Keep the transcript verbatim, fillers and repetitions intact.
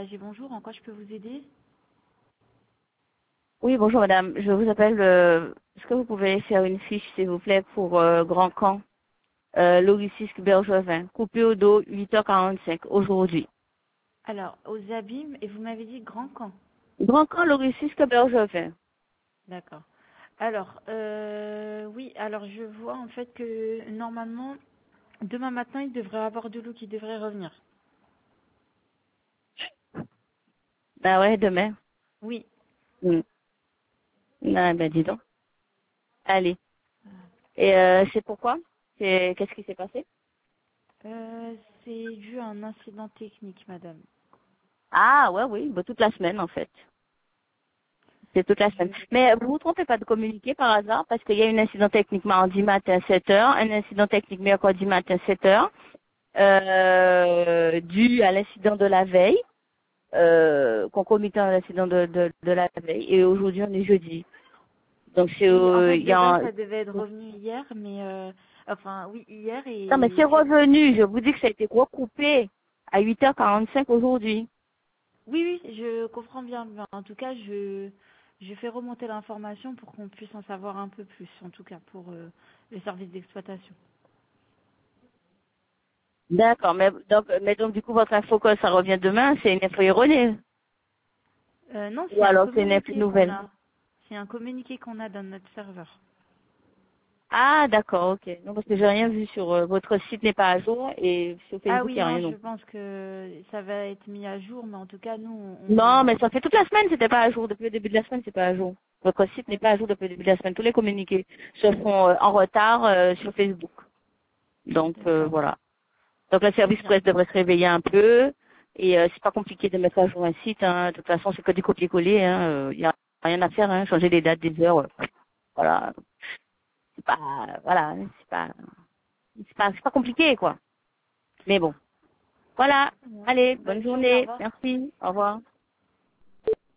A G, bonjour. En quoi je peux vous aider? Oui, bonjour madame. Je vous appelle. euh, Est-ce que vous pouvez faire une fiche, s'il vous plaît, pour euh, Grand Camp, euh, Logistique Bergevin, coupé au dos, huit heures quarante-cinq aujourd'hui. Alors, aux abîmes, et vous m'avez dit Grand Camp. Grand Camp, Logistique Bergevin. D'accord. Alors, euh, oui, alors je vois en fait que normalement, demain matin, il devrait avoir de l'eau qui devrait revenir. Ben ouais, demain. Oui. Hmm. Ah, ben dis donc. Allez. Et euh, c'est pourquoi? C'est Qu'est-ce qui s'est passé? Euh, c'est dû à un incident technique, madame. Ah ouais, oui, ben, toute la semaine en fait. C'est toute la semaine. Je... Mais vous vous trompez pas de communiquer par hasard, parce qu'il y a un incident technique mardi matin sept heures, un incident technique mercredi matin sept heures, euh, dû à l'incident de la veille, euh, concomitant à l'incident de, de, de la veille, et aujourd'hui on est jeudi. Donc c'est Oui, en euh, fait, il y de a base, un... ça devait être revenu hier, mais... Euh, enfin, oui, hier, Non mais et c'est je... revenu, je vous dis que ça a été recoupé à huit heures quarante-cinq aujourd'hui. Oui, oui, je comprends bien. Ben, en tout cas, je, je fais remonter l'information pour qu'on puisse en savoir un peu plus, en tout cas pour euh, le service d'exploitation. D'accord, mais donc mais donc du coup votre info que ça revient demain, c'est une info erronée. Euh, non, Ou c'est un alors c'est une info communiqué qu'on nouvelle. a. C'est un communiqué qu'on a dans notre serveur. Ah, d'accord, ok. Non, parce que j'ai rien vu sur euh, votre site n'est pas à jour et sur Ah Facebook oui, il n'y a non, rien je non plus. pense que ça va être mis à jour, mais en tout cas, nous, Non, on... mais ça fait toute la semaine, c'était pas à jour. Depuis le début de la semaine, c'est pas à jour. Votre site n'est pas à jour depuis le début de la semaine. Tous les communiqués se font euh, en retard euh, sur Facebook. Donc euh, D'accord. voilà. Donc le Très service bien. presse devrait se réveiller un peu. Et euh, c'est pas compliqué de mettre à jour un site. Hein. De toute façon, c'est que du copier-coller. Il hein. euh, y a rien à faire. Hein. Changer les dates, des heures. euh, voilà. C'est pas, voilà, c'est pas, c'est pas, c'est pas compliqué quoi. Mais bon. Voilà. Ouais. Allez, bonne Bonne journée, au journée. revoir. Merci. Au revoir.